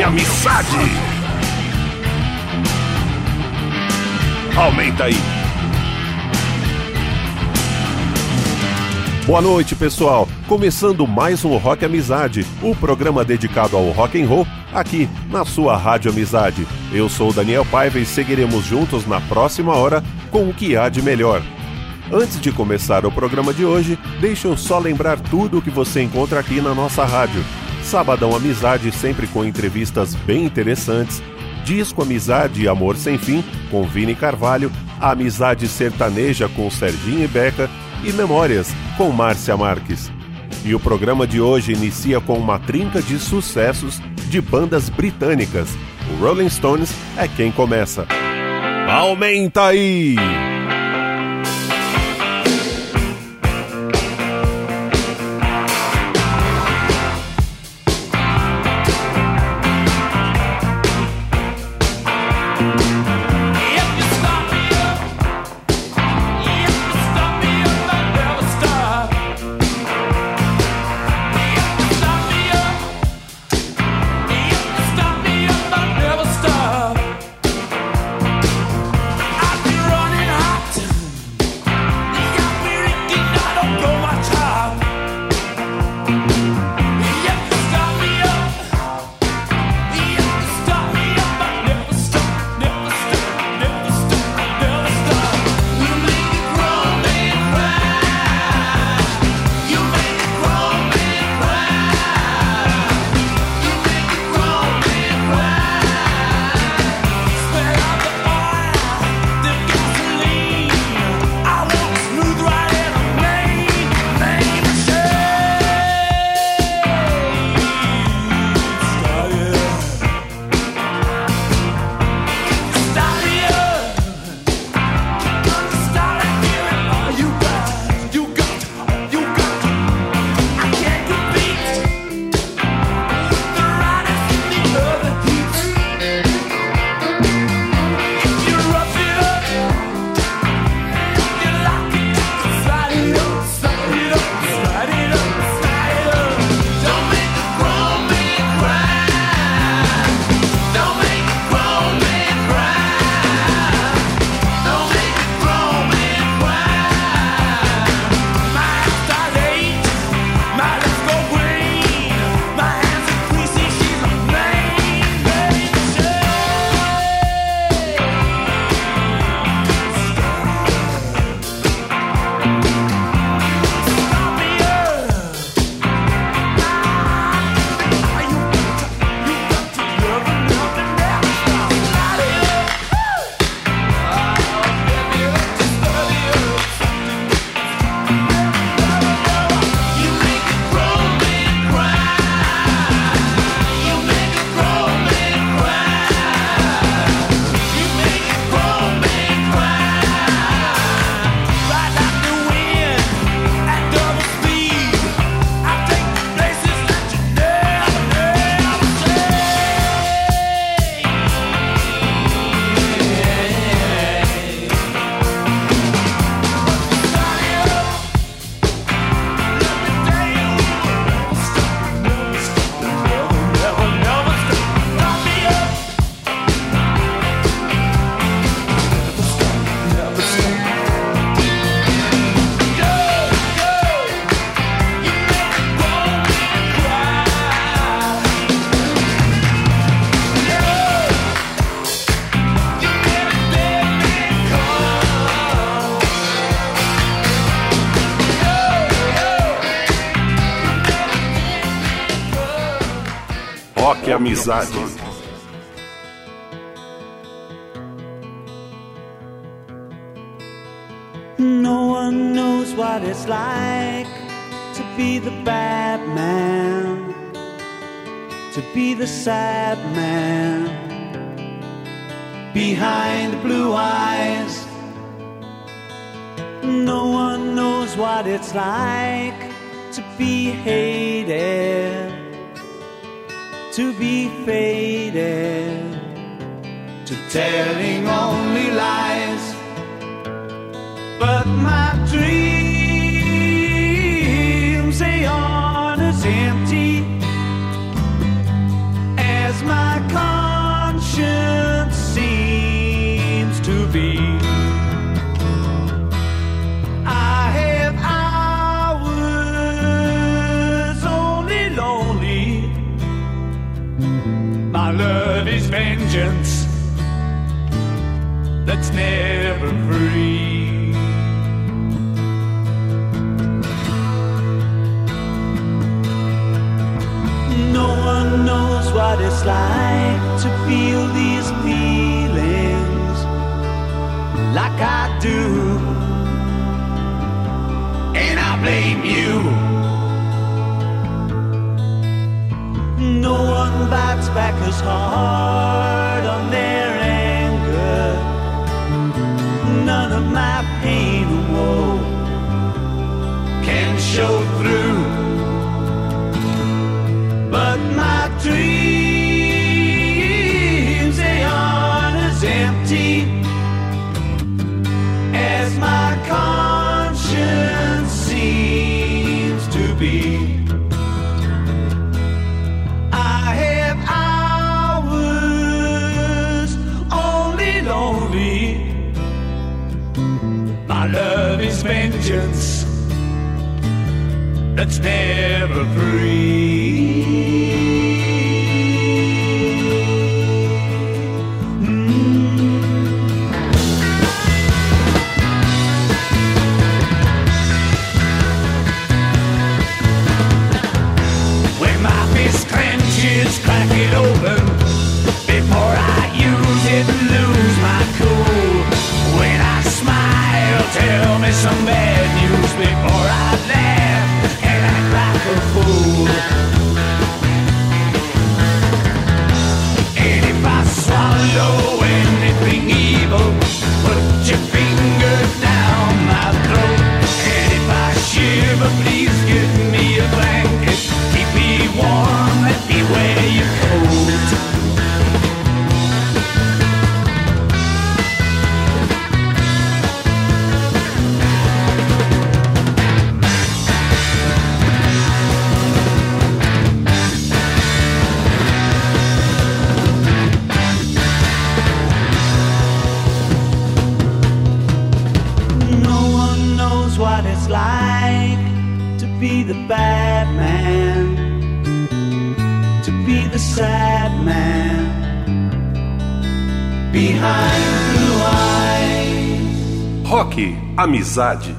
Amizade. Aumenta aí. Boa noite, pessoal. Começando mais um Rock Amizade, o programa dedicado ao rock and roll, aqui na sua Rádio Amizade. Eu sou o Daniel Paiva e seguiremos juntos na próxima hora com o que há de melhor. Antes de começar o programa de hoje, deixa eu só lembrar tudo o que você encontra aqui na nossa rádio. Sabadão Amizade, sempre com entrevistas bem interessantes. Disco Amizade e Amor Sem Fim, com Vini Carvalho. Amizade Sertaneja, com Serginho e Beca. E Memórias, com Márcia Marques. E o programa de hoje inicia com uma trinca de sucessos de bandas britânicas. O Rolling Stones é quem começa. Aumenta aí! Rock Amizade. No one knows what it's like to be the bad man, to be the sad man behind the blue eyes. No one knows what it's like to be hated, to be faded, to telling only lies. But my dreams, they aren't as empty as my love is vengeance that's never free. No one knows what it's like to feel these feelings like I do, and I blame you. No one bites back as hard on their anger. None of my pain or woe can show through. But my dreams, they aren't as empty as my conscience seems to be. My love is vengeance that's never free. When my fist clenches, crack it open before I use it and lose my cool. When I smile, tell me some bad news before I laugh and act like a fool. And if I swallow anything evil, put your finger down my throat. And if I shiver, please give me a blanket. Keep me warm, let me wear your coat. What it's like to be the bad man, to be the sad man behind blue eyes. Rock Amizade.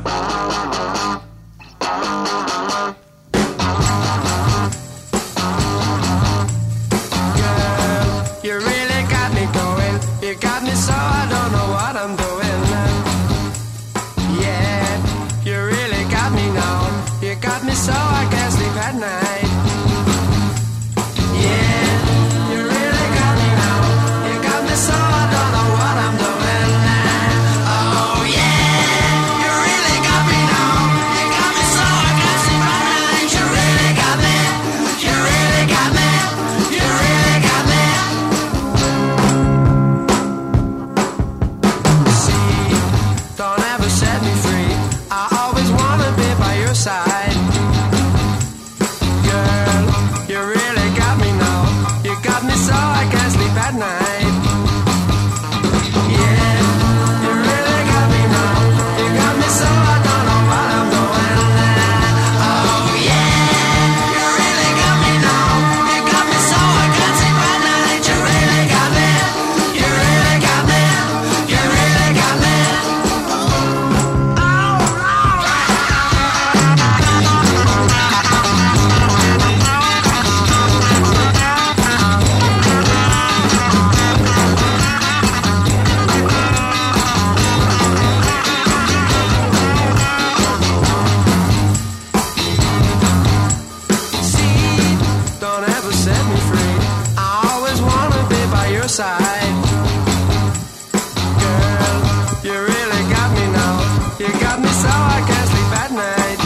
You really got me going. You got me so I don't know what I'm doing. You got me so I can't sleep at night. Yeah, you really got me now. You got me so I don't know what I'm doing. Oh yeah, you really got me now. You got me so I can't sleep at night. You really got me. You really got me. You really got me. See, don't ever set me free. I always wanna be by your side. So I can't sleep at night. Yeah, you really got me now. You got me so I don't know what I'm doing. Oh yeah, you really got me now. You got me so I can't sleep at night. You really got me. You really got me. You really got me. Side. Girl, you really got me now. You got me so I can't sleep at night.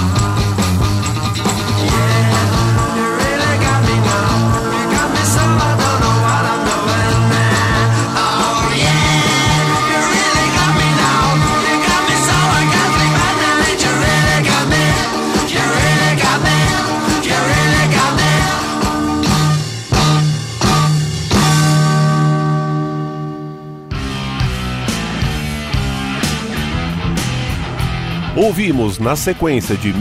Yeah, you really got me now. You got me so I don't know what I'm doing. Oh yeah, you really got me now. You got me so I can't sleep at night. You really got me. You really got me. You really got me. Ouvimos na sequência de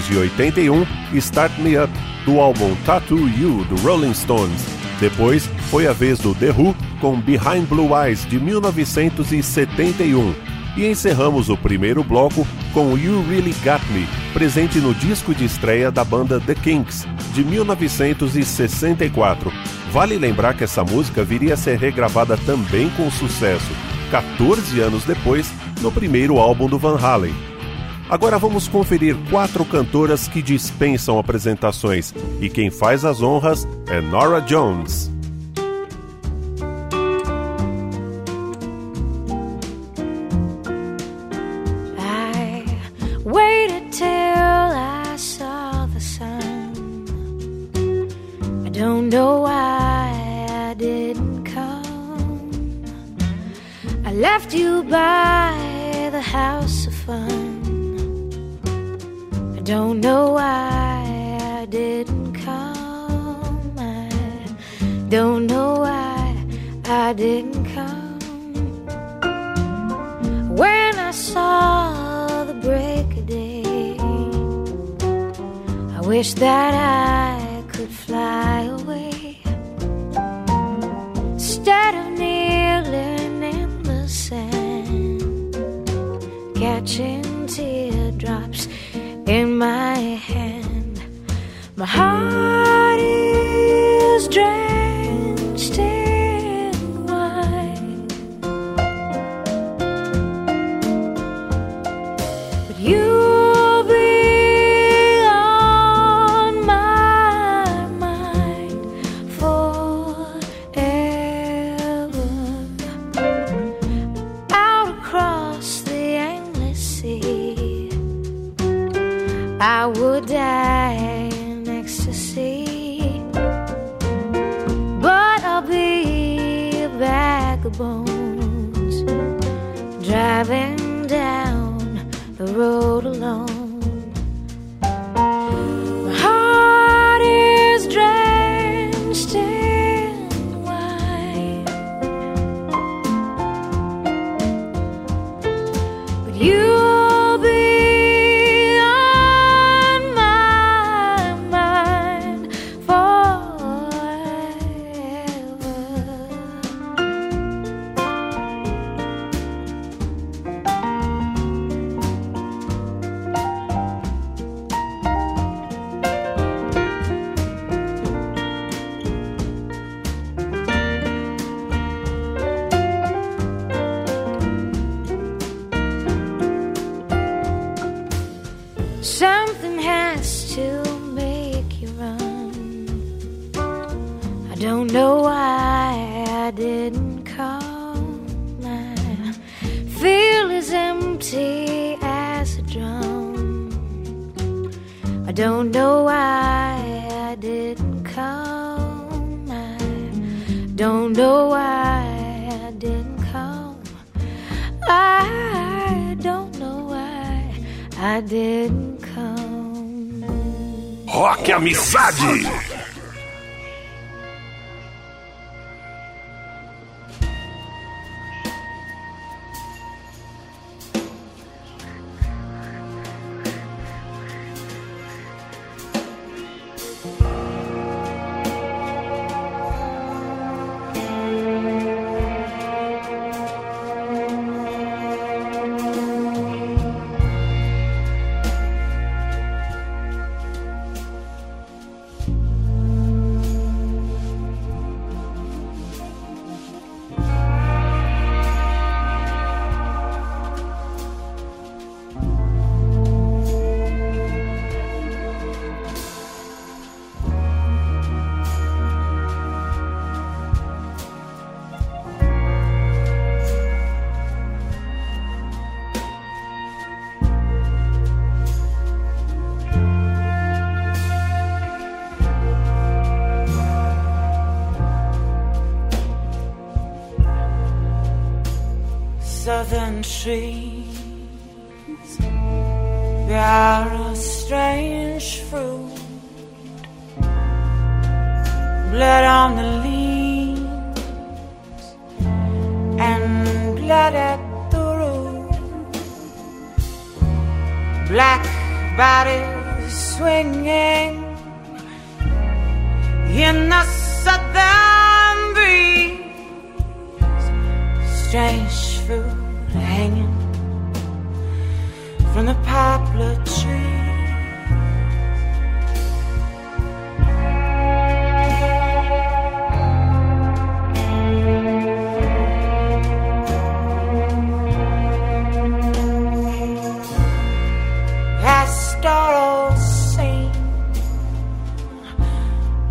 1981 Start Me Up, do álbum Tattoo You, do Rolling Stones. Depois, foi a vez do The Who com Behind Blue Eyes, de 1971. E encerramos o primeiro bloco com You Really Got Me, presente no disco de estreia da banda The Kinks, de 1964. Vale lembrar que essa música viria a ser regravada também com sucesso, 14 anos depois, no primeiro álbum do Van Halen. Agora vamos conferir 4 cantoras que dispensam apresentações, e quem faz as honras é Norah Jones. Left you by the house of fun. I don't know why I didn't come. I don't know why I didn't come. When I saw the break of day, I wish that I could fly away instead of kneeling in the sand, catching teardrops in my hand. My heart is drenched in wine, but you'll be on my mind forever. Out across the endless sea, I would die in ecstasy, but I'll be a bag of bones, driving down the road alone. My heart is drenched in wine, but you'll be on my mind forever. Something has to make you run. I don't know why I didn't come. I feel as empty as a drum. I don't know why I didn't come. I don't know why I didn't come. I don't know why I didn't come. Rock Amizade! Southern trees bear a strange fruit, blood on the leaves and blood at the root, black bodies swinging in the southern breeze.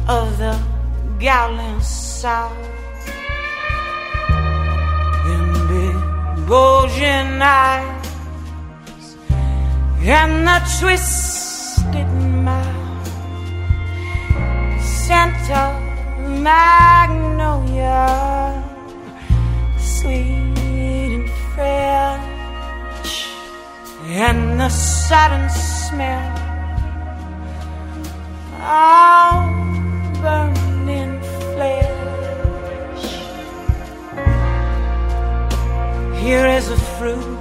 of the Gowling South. Them big bulging eyes and the twisted mouth, scent of magnolia, sweet and fresh, and the sudden smell of burning flesh. Here is a fruit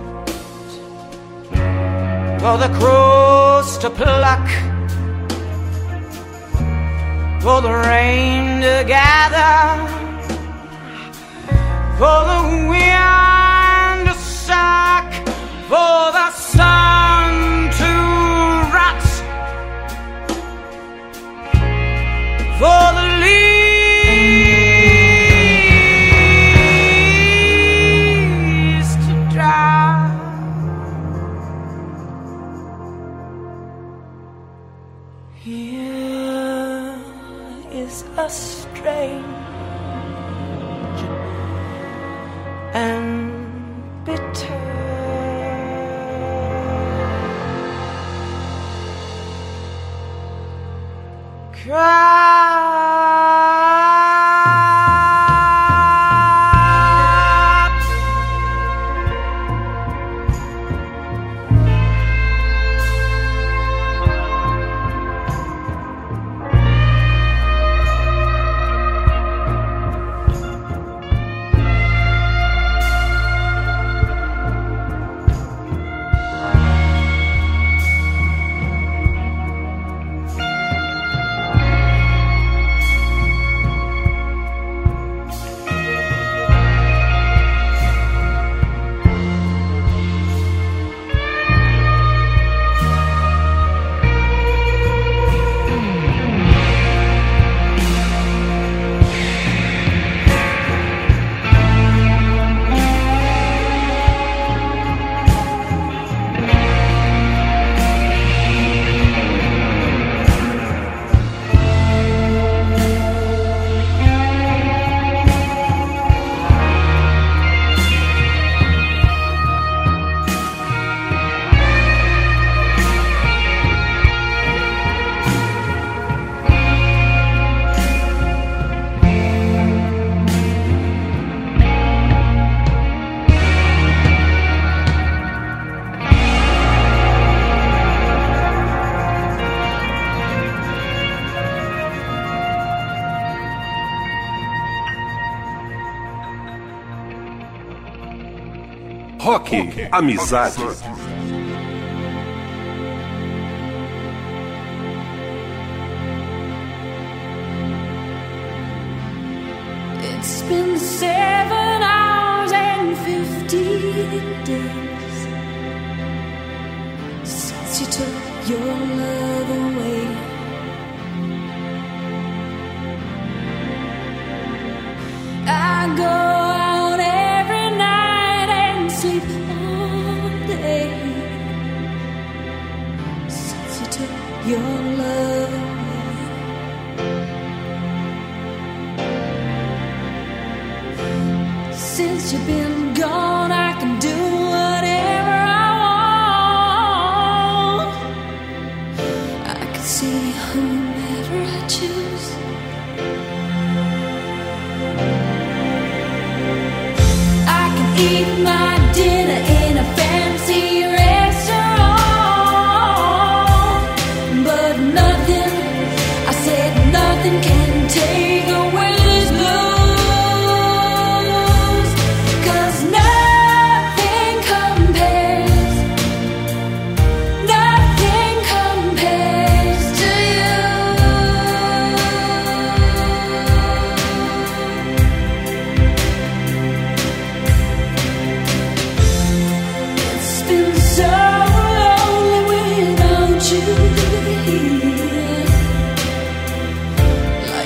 for the crows to pluck, for the rain to gather, for the wind to suck, for the sun to rot, for the leaves to dry. Here is a strange and bitter Rock, amizade. It's been 7 hours and 15 days since you took your love away. I go out every night and sleep all day since you took your love away. Since you've been gone, I can do whatever I want. I can see whomever I choose. I can eat my dinner in a fancy restaurant, but nothing, I said nothing can take away this blues. Like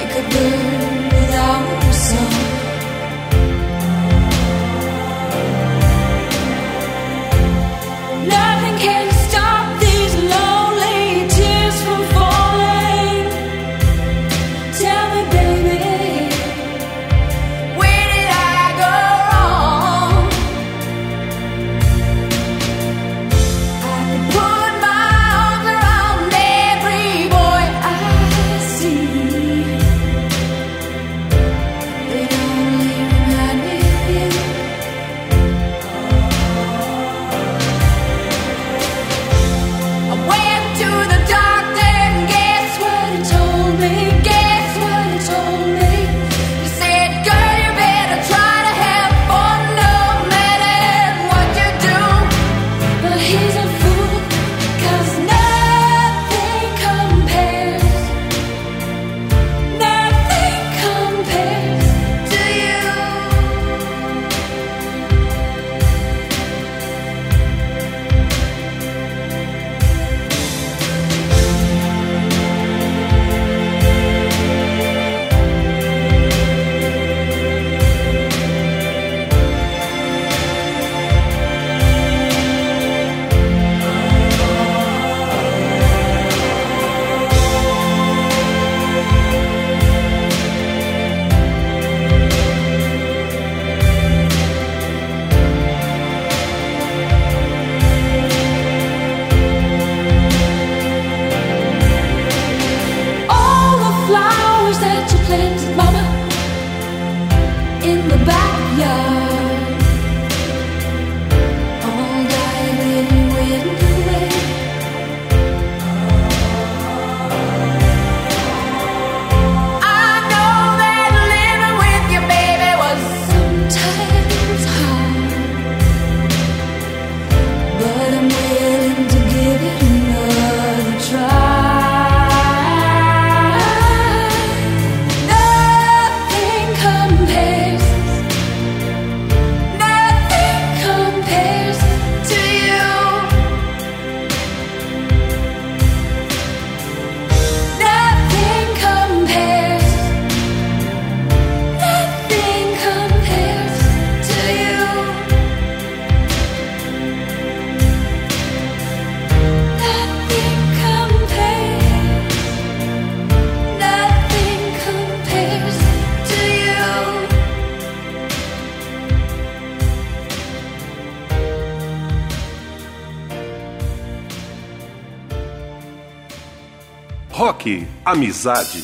Rock Amizade.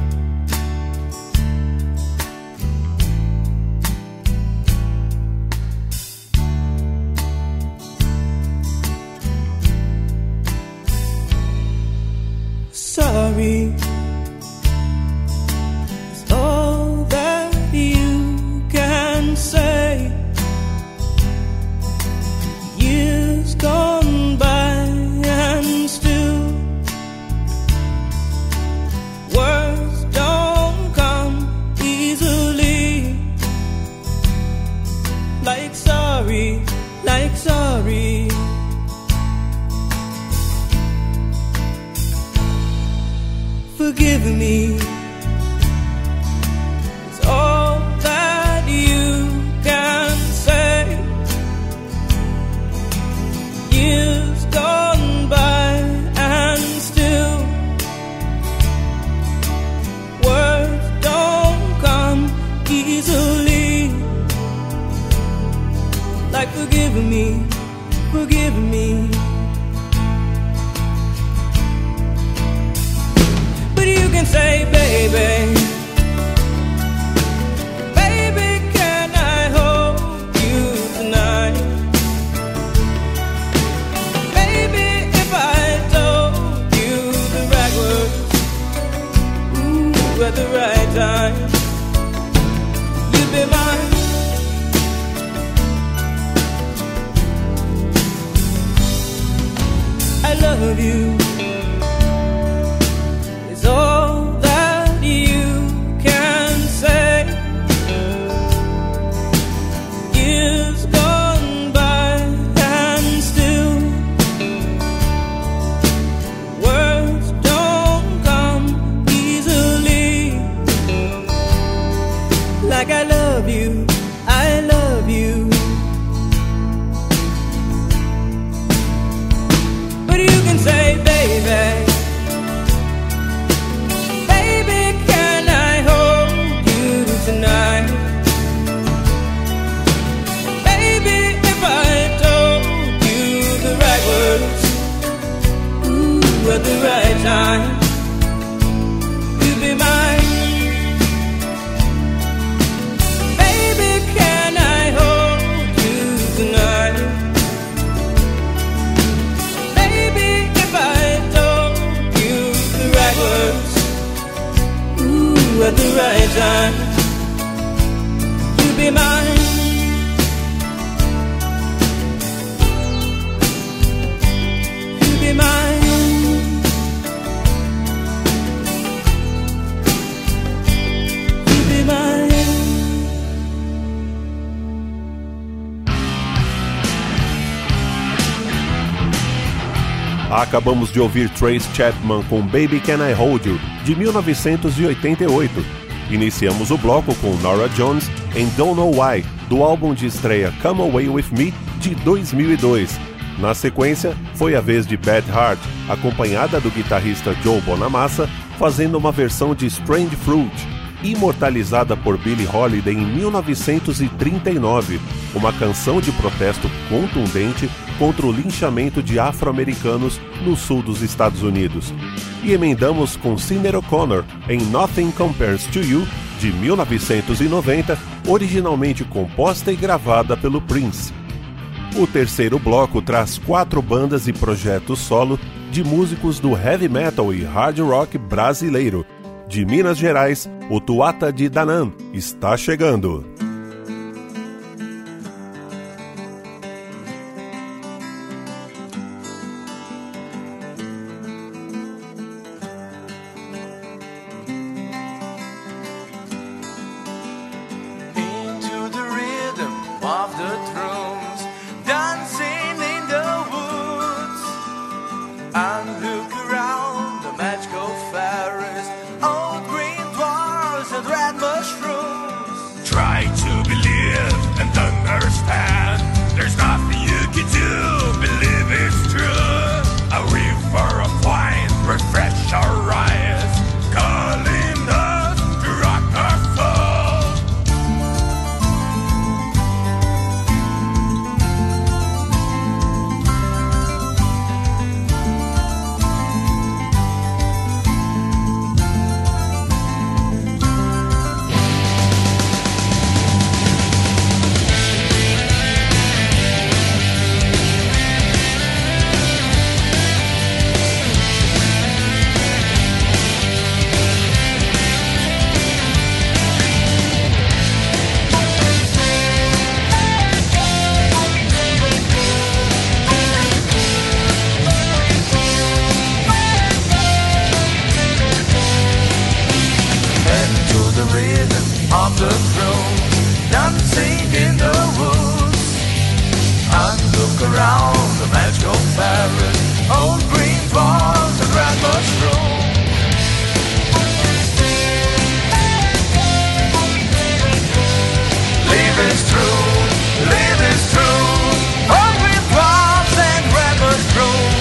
Sorry is all that you can say. Years gone by and still words don't come easily. Like sorry, like sorry. Forgive me, it's all that you can say. Years gone by and still words don't come easily. Like forgive me, forgive me. You can say, baby, baby, can I hold you tonight? Baby, if I told you the right words, ooh, at the right time, you'd be mine. I love you. All that you can say. Years gone by and still words don't come easily. Like I love you, I love you. But you can say, baby, tonight. Baby, if I told you the right words, ooh, at the right time, you'd be mine. Baby, can I hold you tonight? Baby, if I told you the right words, ooh, at the right time, be mine. You be mine. You be mine. Acabamos de ouvir Trace Chapman com Baby Can I Hold You, de 1988. Iniciamos o bloco com Norah Jones em Don't Know Why, do álbum de estreia Come Away With Me, de 2002. Na sequência, foi a vez de Beth Hart, acompanhada do guitarrista Joe Bonamassa, fazendo uma versão de Strange Fruit, imortalizada por Billie Holiday em 1939, uma canção de protesto contundente contra o linchamento de afro-americanos no sul dos Estados Unidos. E emendamos com Sinéad O'Connor em Nothing Compares to You, de 1990, originalmente composta e gravada pelo Prince. O terceiro bloco traz 4 bandas e projetos solo de músicos do heavy metal e hard rock brasileiro. De Minas Gerais, o Tuata de Danann está chegando. Try on the throne, dancing in the woods. And look around the magical forest, old green palms and red mushrooms. Live is true, live is true. Old green palms and red mushrooms.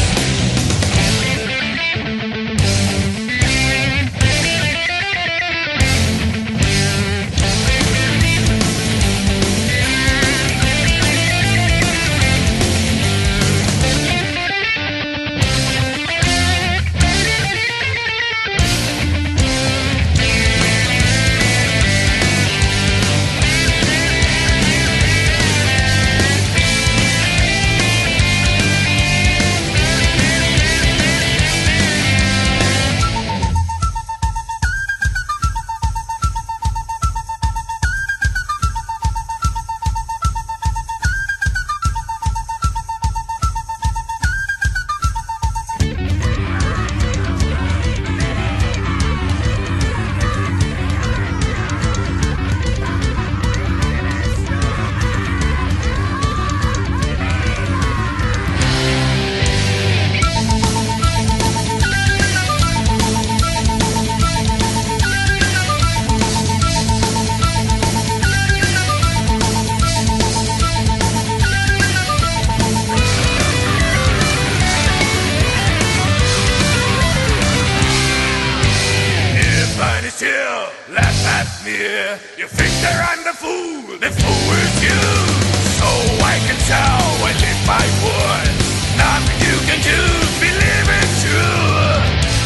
You think that I'm the fool is you. So I can tell I live my words. Nothing you can do, believe it true.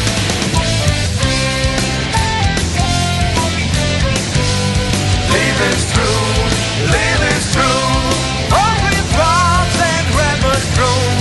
Live is true, live is true. Only bombs and red mushrooms.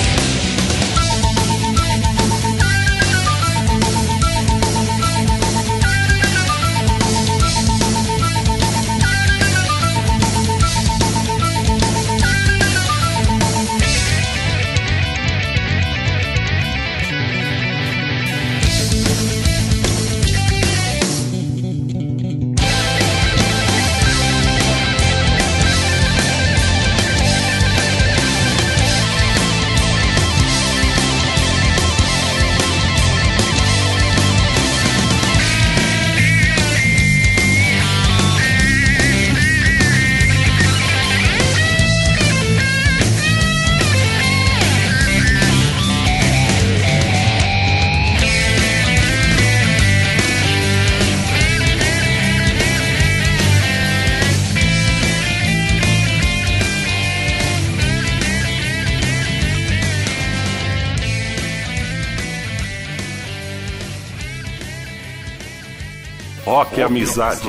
Rock Amizade.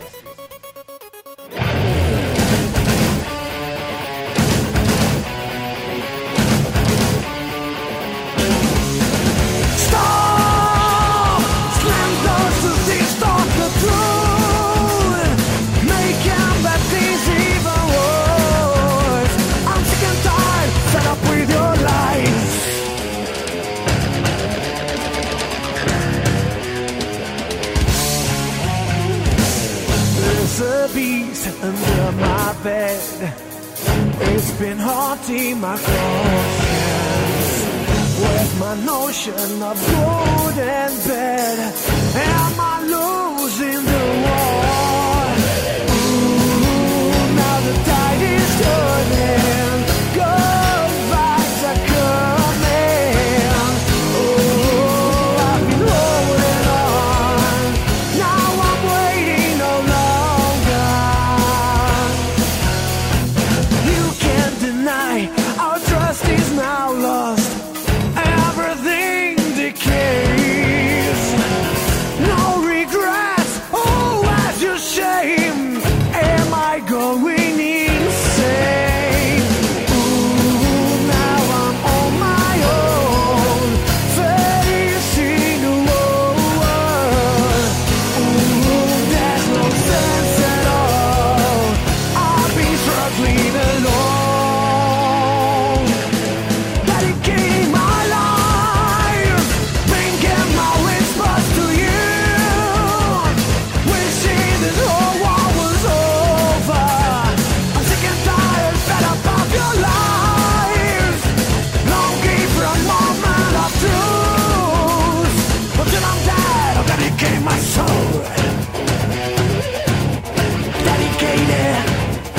Under my bed, it's been haunting my conscience. Where's my notion of good and bad? Am I losing the war? Ooh, now the tide is turning. Good vibes are coming. Oh, I've been holding on. Now I'm waiting no longer. Our trust is now lost. Everything decays. No regret. my soul. Dedicated.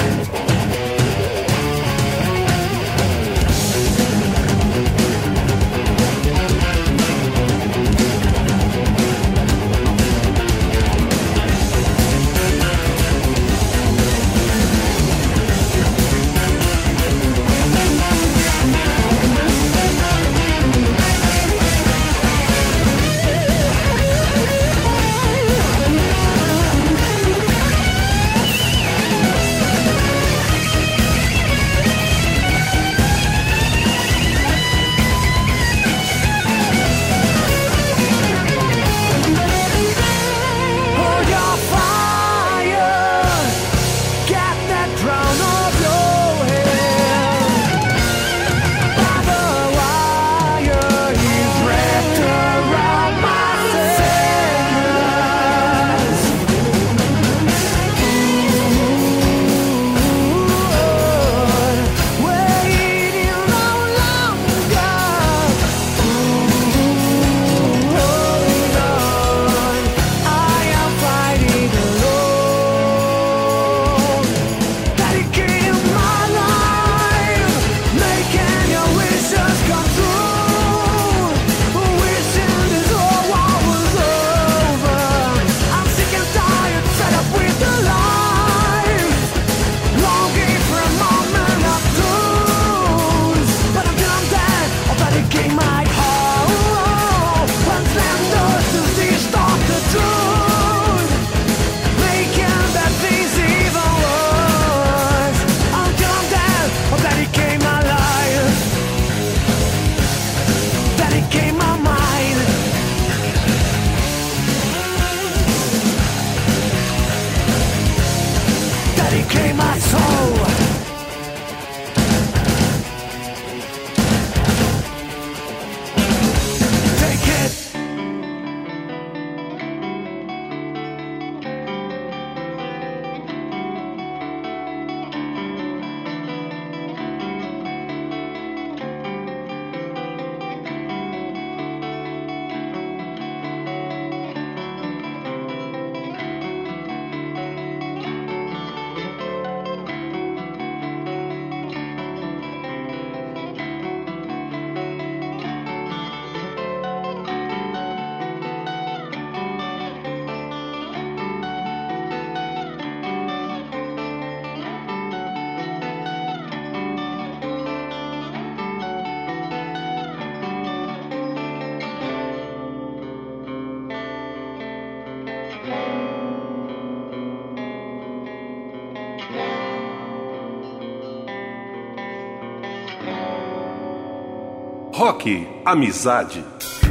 Rock Amizade.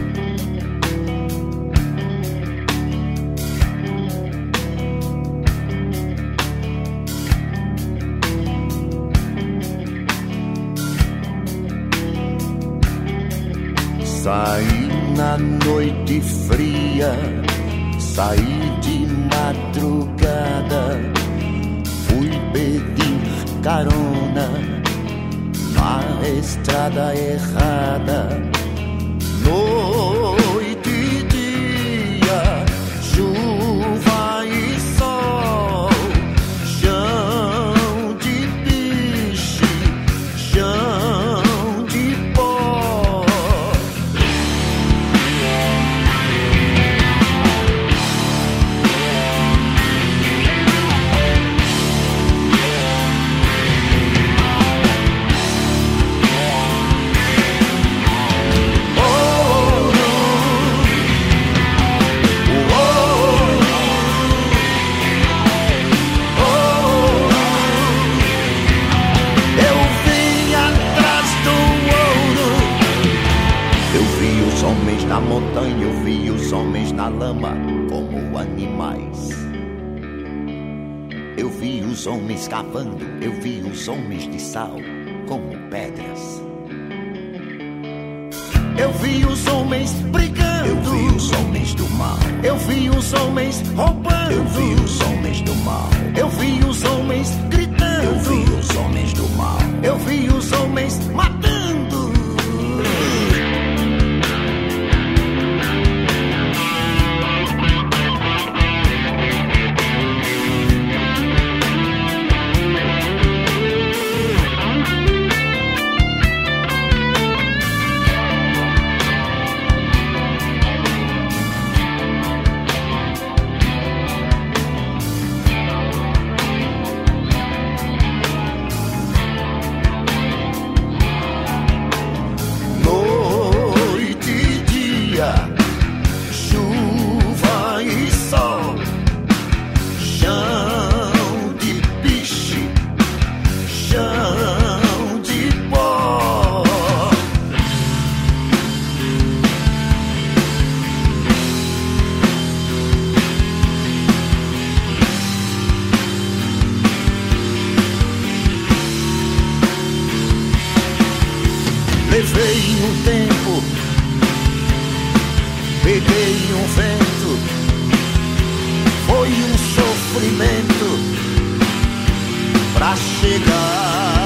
Saí na noite fria, saí de madrugada, fui pedir carona na estrada errada. Noite e dia, chuva e sol, chão de piche, chão de pó. Na montanha eu vi os homens na lama como animais. Eu vi os homens cavando, eu vi os homens de sal como pedras. Eu vi os homens brigando, eu vi os homens do mal. Eu vi os homens roubando, eu vi os homens do mal. Eu vi os homens gritando, eu vi os homens do mal. Eu vi os homens matando. peguei um vento, foi um sofrimento pra chegar.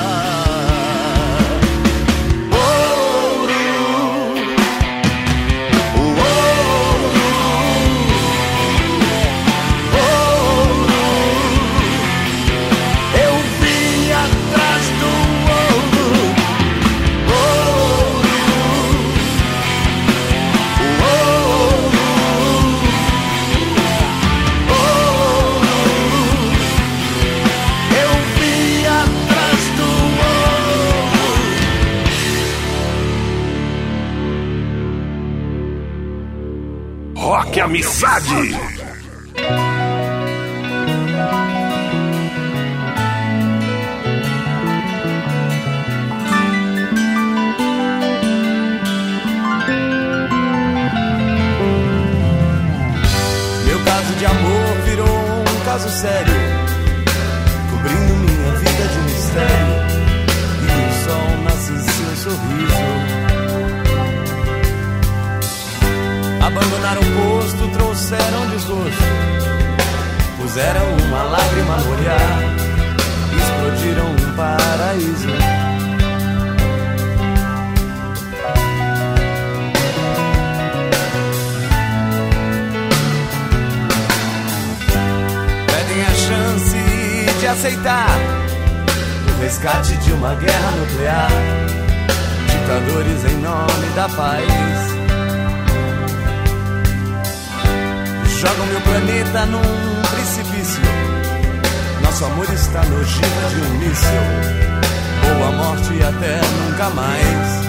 Rock Amizade. Meu caso de amor virou um caso sério, cobrindo minha vida de mistério, e o sol nasce em seu sorriso. Abandonaram o posto, trouxeram desgosto, puseram uma lágrima no olhar, explodiram um paraíso. Pedem a chance de aceitar o resgate de uma guerra nuclear, ditadores em nome da paz. Jogam meu planeta num precipício, nosso amor está na ogiva de um míssil, ou a morte até nunca mais.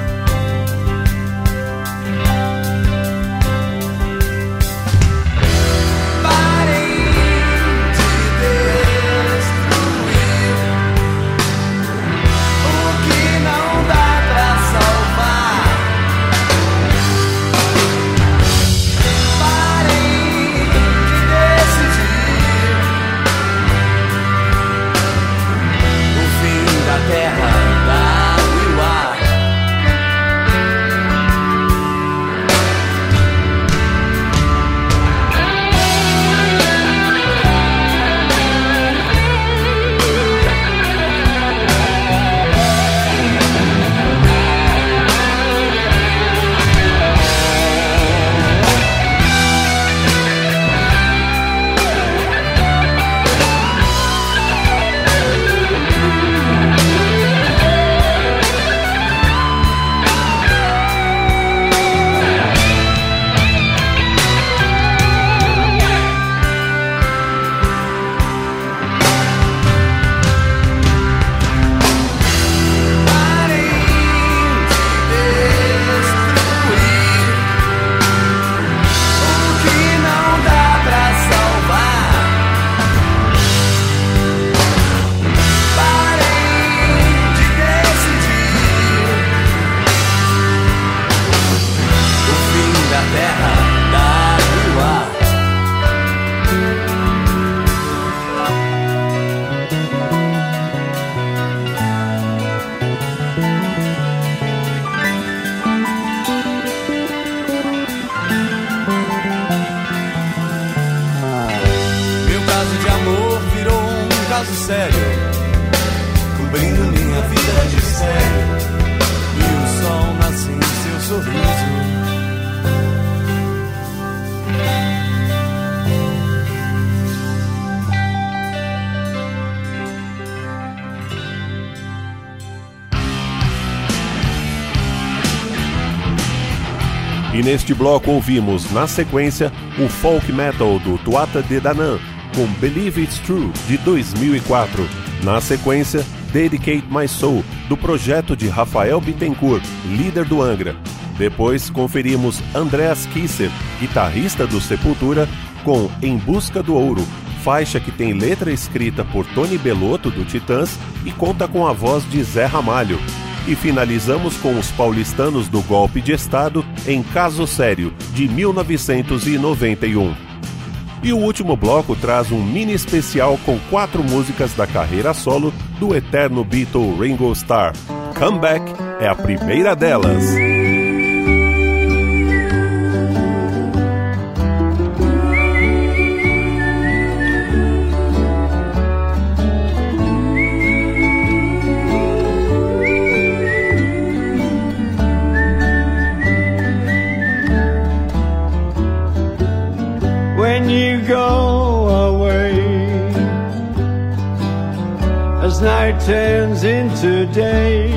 E neste bloco ouvimos, na sequência, o folk metal do Tuatha Dé Danann, com Believe It's True, de 2004. Na sequência, Dedicate My Soul, do projeto de Rafael Bittencourt, líder do Angra. Depois, conferimos Andreas Kisser, guitarrista do Sepultura, com Em Busca do Ouro, faixa que tem letra escrita por Tony Bellotto, do Titãs, e conta com a voz de Zé Ramalho. E finalizamos com os paulistanos do Golpe de Estado em Caso Sério, de 1991. E o último bloco traz um mini especial com 4 músicas da carreira solo do eterno Beatle Ringo Starr. Come Back é a primeira delas. when you go away. As night turns into day,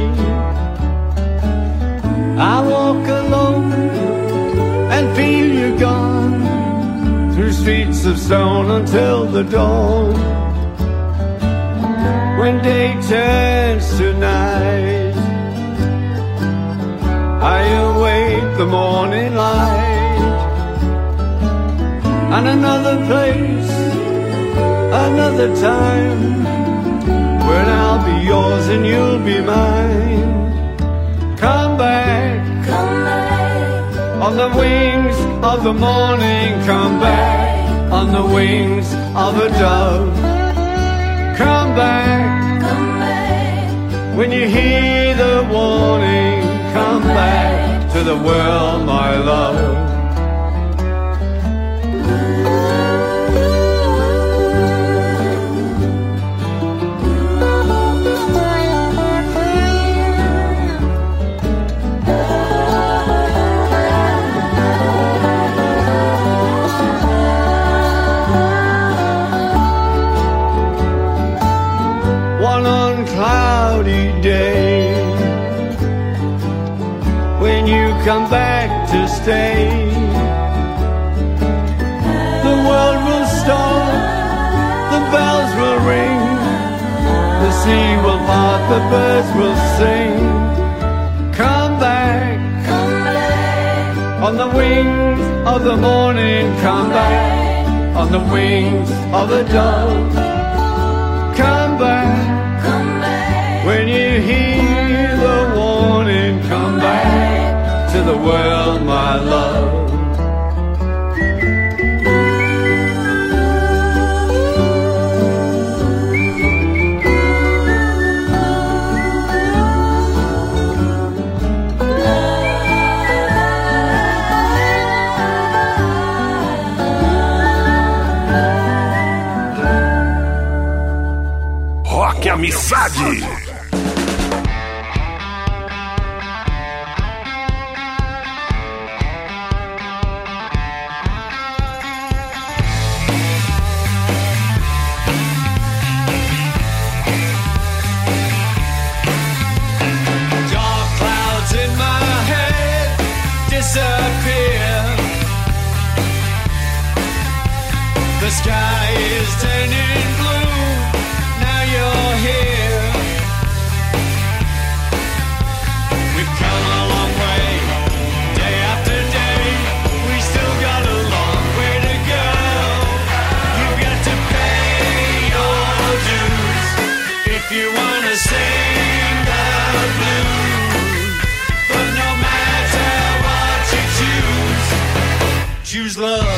I walk alone and feel you gone, through streets of stone until the dawn. When day turns to night, I await the morning light. And another place, another time, when I'll be yours and you'll be mine. Come back, on the wings of the morning. Come back, on the wings of a dove. Come back, when you hear the warning. Come back to the world, my love. Come back to stay. The world will stop, the bells will ring, the sea will part, the birds will sing. Come back, on the wings of the morning. Come back, on the wings of a dove. Come back, when you hear the warning. Come back to the world, my love. Rock Amizade. The sky is turning blue, now you're here. We've come a long way, day after day. We still got a long way to go. You've got to pay your dues if you wanna sing the blues. But no matter what you choose love.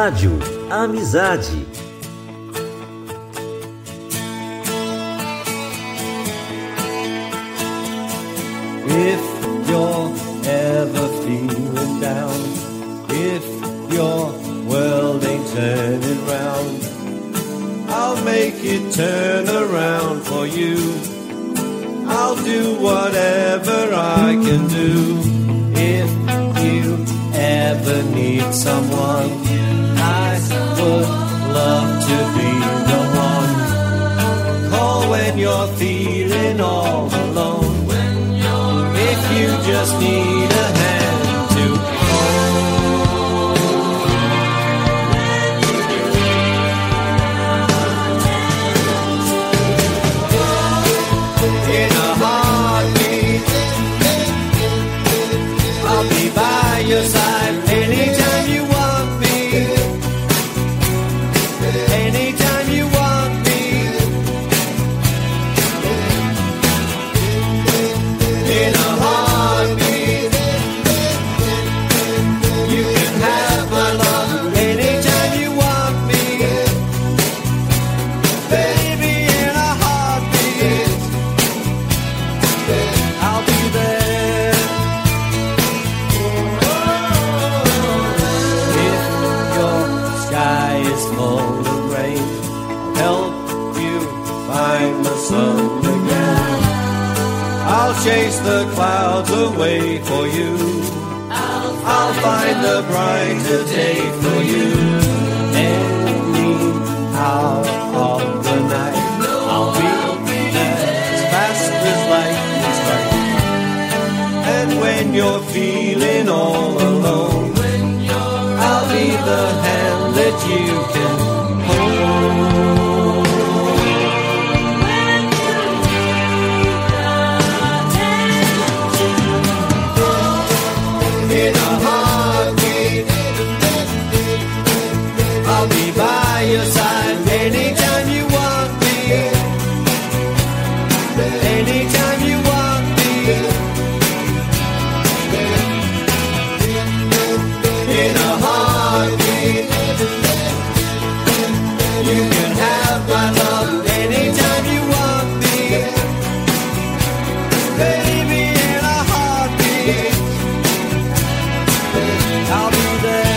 Rádio Amizade. If you're ever feeling down, if your world ain't turning round, I'll make it turn around for you. I'll do whatever I can do. If you ever need someone, I would love to be the one. Call when you're feeling all alone. If you just need a hand to hold. In a heartbeat, I'll be by your side anytime you want me. Anytime you want me. In a heartbeat, you can have my love anytime you want me. Baby, in a heartbeat, I'll be there. If your sky is full of rain, I'll help you find the sun again. I'll chase the clouds away for you. I'll find the brighter day for you. Any hour of the night, I'll be there as fast as lightning strikes. And when you're feeling all alone, I'll be the hand that you can hold. In a heartbeat, I'll be by your side anytime you want me. Anytime you want me. In a heartbeat, you can have my love anytime you want me. Baby, in a heartbeat, I'll be there.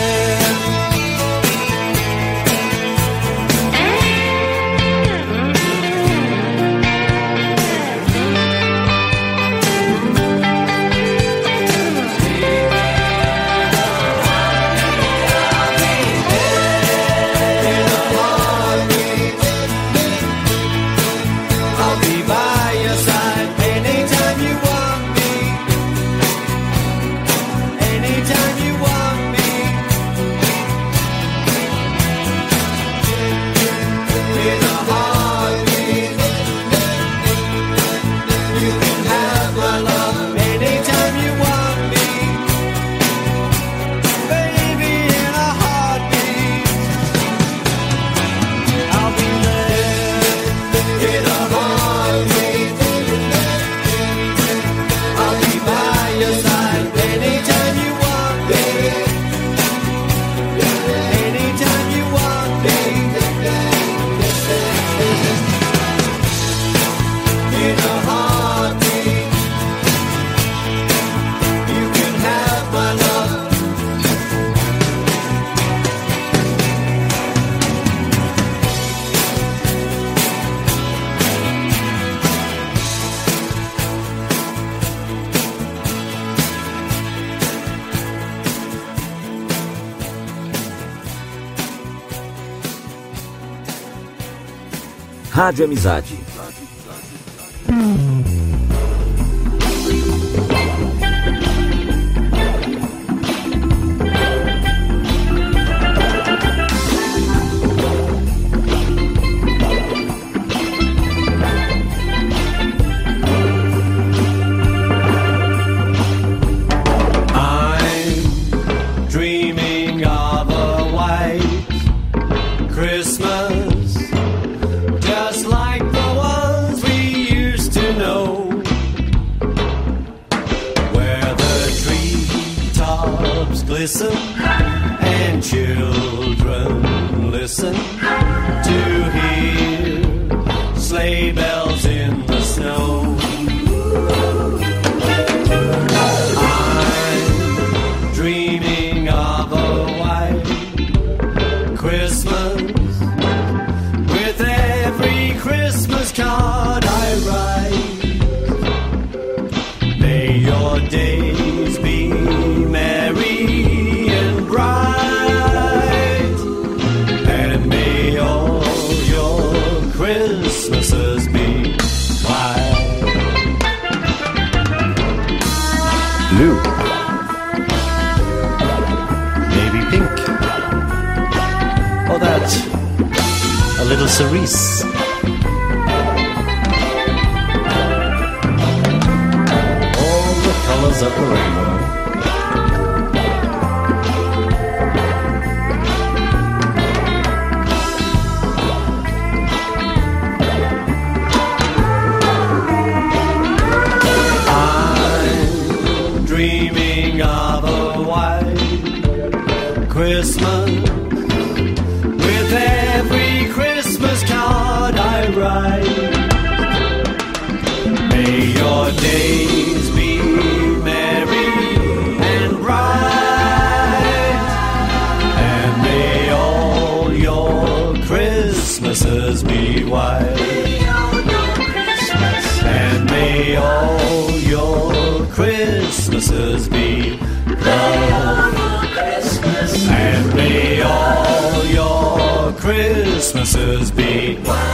In a heartbeat, I'll be by your side anytime you want me. Anytime you want me. In a heartbeat, you can have my love anytime you want me. Baby, in a heartbeat, I'll be there. In a heartbeat, I'll be by your side anytime you want me. Anytime you want me. In a heartbeat, you can have my love. Rádio Amizade. I'm dreaming of a white Christmas, just like the ones we used to know, where the treetops glisten and children listen to hear sleigh bells in the snow. I'm dreaming of a white Christmas with every Christmas card I write. May your days be merry and bright, and may all your Christmases be white. Blue. Maybe pink. Or that, a little cerise. All the colors of the rainbow. I'm dreaming of a white Christmas with every Christmas card I write. May your days be merry and bright, and may all your Christmases be white, and may all your Christmases be love, and may all your Christmases be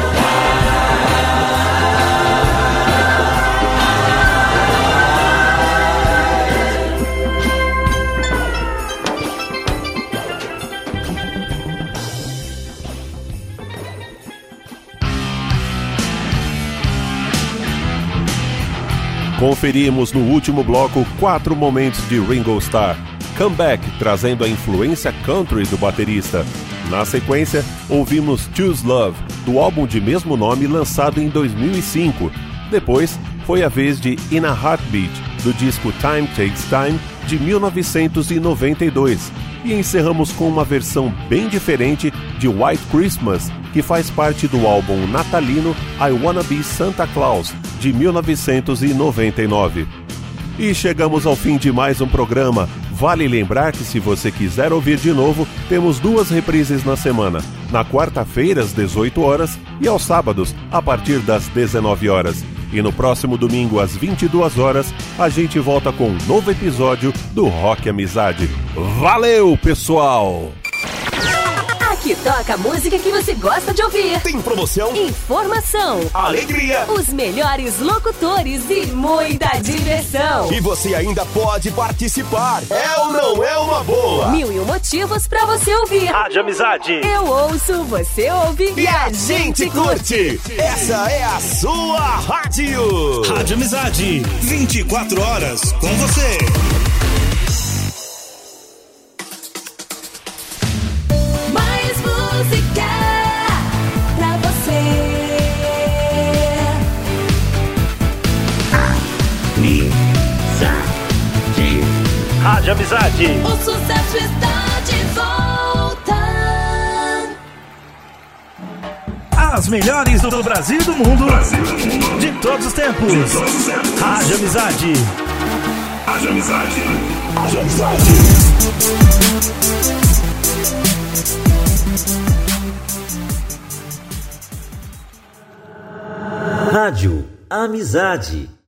Conferimos no último bloco 4 momentos de Ringo Starr. Comeback, trazendo a influência country do baterista. Na sequência, ouvimos Choose Love, do álbum de mesmo nome lançado em 2005. Depois, foi a vez de In a Heartbeat, do disco Time Takes Time, de 1992. E encerramos com uma versão bem diferente de White Christmas, que faz parte do álbum natalino I Wanna Be Santa Claus, de 1999. E chegamos ao fim de mais um programa. Vale lembrar que, se você quiser ouvir de novo, temos 2 reprises na semana. Na quarta-feira, às 18 horas, e aos sábados, a partir das 19 horas. E no próximo domingo, às 22 horas, a gente volta com um novo episódio do Rock Amizade. Valeu, pessoal! Aqui toca a música que você gosta de ouvir. Tem promoção, informação, alegria, os melhores locutores e muita diversão. E você ainda pode participar. É ou não é uma boa? 1001 motivos pra você ouvir. Rádio Amizade. Eu ouço, você ouve e a gente curte. Essa é a sua rádio. Rádio Amizade, 24 horas com você. Rádio Amizade. O sucesso está de volta. As melhores do Brasil e do mundo. De todos os tempos. Rádio Amizade. Rádio Amizade. Rádio Amizade. Rádio Amizade.